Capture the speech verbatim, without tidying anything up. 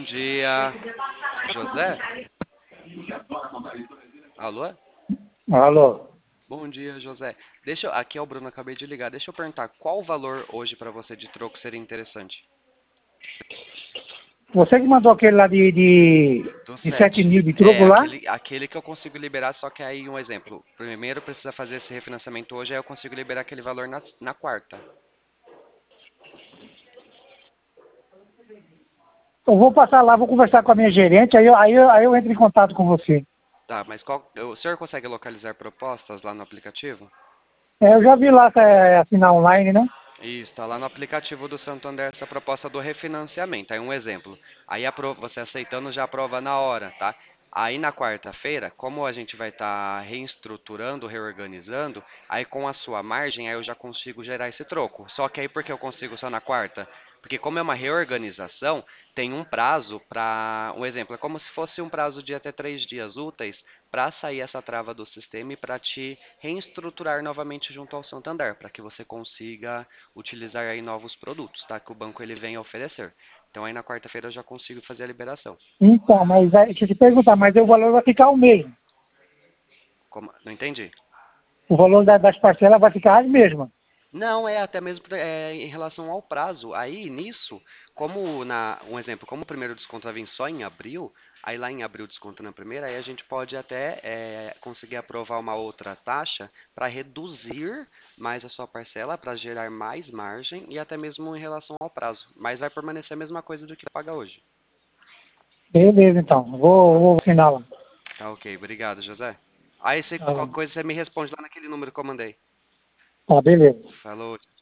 dia, José? Alô? Alô? Bom dia, José. Deixa eu, aqui é o Bruno, acabei de ligar. Deixa eu perguntar, qual o valor hoje para você de troco seria interessante? Você que mandou aquele lá de, de, Do de sete sete. mil de É, troco lá? aquele, aquele que eu consigo liberar, só que aí um exemplo. Primeiro precisa fazer esse refinanciamento hoje, aí eu consigo liberar aquele valor na, na quarta. Eu vou passar lá, vou conversar com a minha gerente, aí eu, aí eu, aí eu entro em contato com você. Tá, mas qual, o senhor consegue localizar propostas lá no aplicativo? É, eu já vi lá é, assinar online, né? Isso, está lá no aplicativo do Santander essa proposta do refinanciamento. Aí um exemplo. Aí apro- você aceitando já aprova na hora, tá? Aí na quarta-feira, como a gente vai estar reestruturando, reorganizando, aí com a sua margem, aí eu já consigo gerar esse troco. Só que aí por que eu consigo só na quarta? Porque como é uma reorganização, tem um prazo para, um exemplo, é como se fosse um prazo de até três dias úteis para sair essa trava do sistema e para te reestruturar novamente junto ao Santander, para que você consiga utilizar aí novos produtos, tá? Que o banco ele vem a oferecer. Então aí na quarta-feira eu já consigo fazer a liberação. Então, mas aí, deixa eu te perguntar, mas o valor vai ficar o mesmo. Como- Não entendi. O valor da- das parcelas vai ficar as mesmas. Não, é até mesmo é, em relação ao prazo. Aí nisso, como na, um exemplo, como o primeiro desconto vai vir só em abril, aí lá em abril desconto na primeira, aí a gente pode até é, conseguir aprovar uma outra taxa para reduzir mais a sua parcela, para gerar mais margem e até mesmo em relação ao prazo. Mas vai permanecer a mesma coisa do que paga hoje. Beleza, então. Vou, vou assinar lá. Tá ok, obrigado, José. Aí se Tá qualquer bom. coisa você me responde lá naquele número que eu mandei. Tá, beleza. Falou.